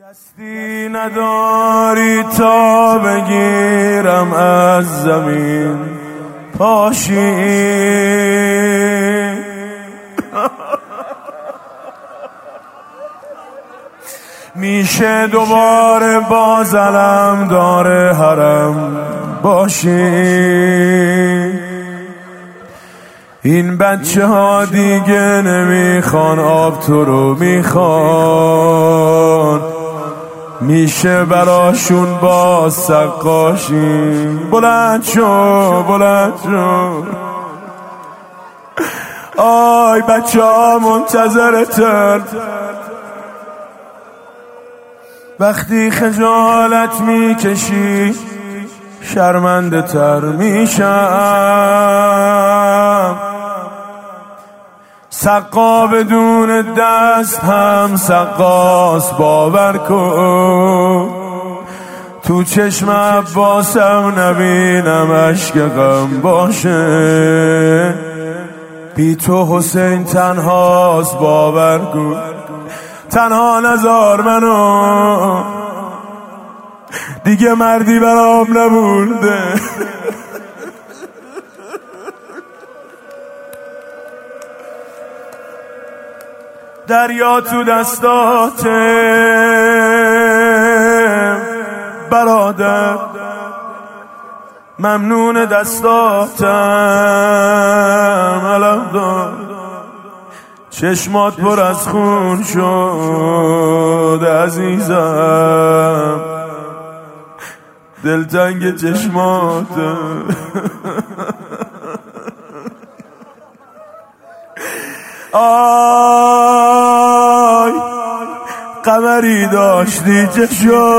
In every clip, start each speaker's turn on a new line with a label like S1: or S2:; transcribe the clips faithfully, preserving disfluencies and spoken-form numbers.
S1: دستی نداری تا بگیرم از زمین پاشی، میشه دوباره باز علم داره حرم باشی. این بچه ها دیگه نمیخوان آب، تو رو میخوان، میشه براشون با سقاشی. بلند شو بلند شو، آی بچه ها منتظرتن. وقتی خجالت میکشی شرمنده تر میشم. سقا بدون دست هم سقاس، باور کن. تو چشم عباسم نبینم اشک غم باشه، بی تو حسین تنهاست، باور کن. تنها نذار منو، دیگه مردی برام نمونده. دریا تو دستاته برادر، ممنون دستاتم علم دار. چشمات پر از خون شد عزیزم، دلتنگ چشمات. آی قمری داشتی چشو،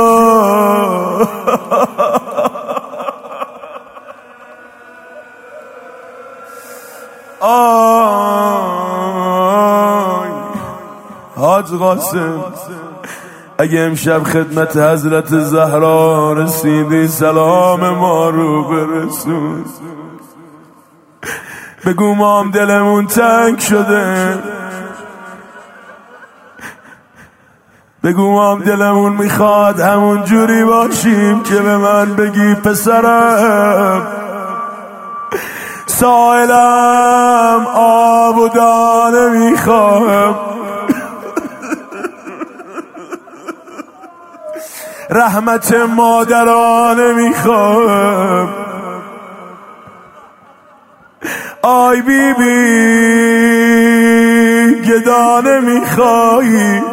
S1: آی حاج قاسم اگه امشب خدمت حضرت زهرا رسیدی سلام ما رو برسون. بگو ما هم دلمون تنگ شده، بگو ما هم دلمون میخواد همون جوری باشیم که به من بگی پسرم سائلم آب و دانه میخوام، رحمت مادرانه میخوام. آی بی بی گدانه میخوایی،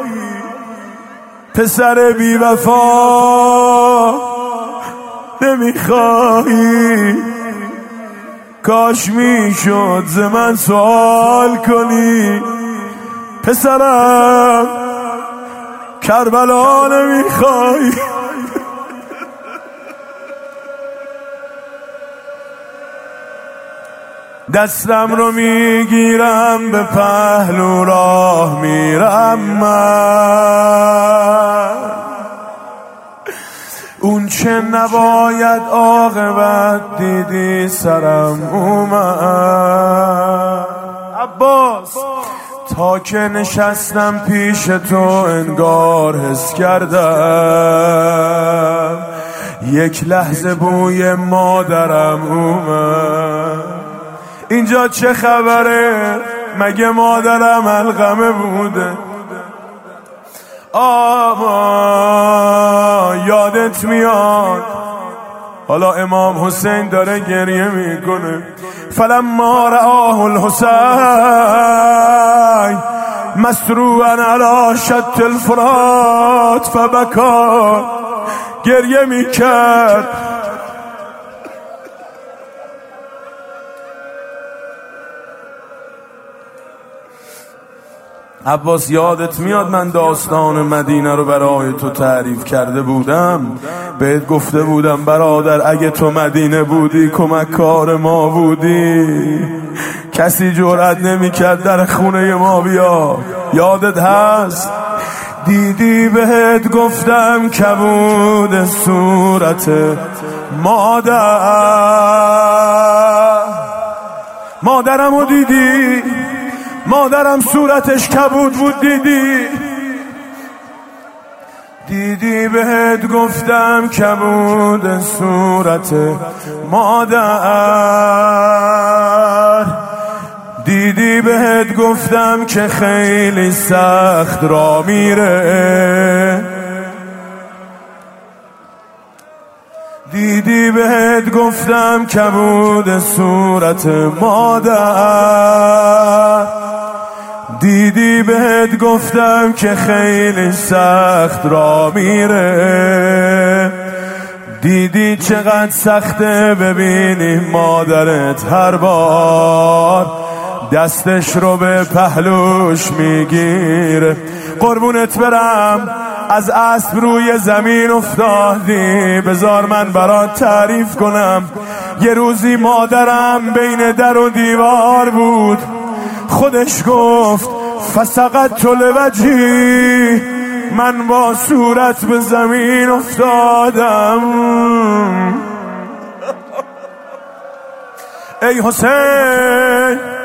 S1: پسر بی وفا نمیخوایی. کاش میشد ز من سوال کنی پسرم کربلا نمیخوایی. دستم رو میگیرم به پهلو راه میرم من، اون چه نباید عاقبت دیدی سرم اومد. عباس تا که نشستم پیش تو انگار حس کردم یک لحظه بوی مادرم اومد. اینجا چه خبره؟ مگه مادرم القمه بوده؟ آما یادت میاد حالا امام حسین داره گریه میکنه. فلما رآه الحسین مسروعا علی شط الفرات فبکا، گریه میکرد. عباس یادت میاد من داستان مدینه رو برای تو تعریف کرده بودم، بهت گفته بودم برادر اگه تو مدینه بودی کمک کار ما بودی، کسی جرئت نمیکرد در خونه ما بیا. یادت هست؟ دیدی بهت گفتم کبود صورت مادر، مادرمو دیدی؟ مادرم صورتش کبود بود دیدی؟ دیدی بهت گفتم کبود صورت مادر، دیدی بهت گفتم که خیلی سخت را میره، دیدی بهت گفتم کبود صورت مادر، دیدی بهت گفتم که خیلی سخت را میره، دیدی چقدر سخته ببینی مادرت هر بار دستش رو به پهلوش میگیره. قربونت برم از اسب روی زمین افتادی، بذار من برات تعریف کنم. یه روزی مادرم بین در و دیوار بود، خودش گفت فسقط لوجهی، من با صورت به زمین افتادم. ای حسین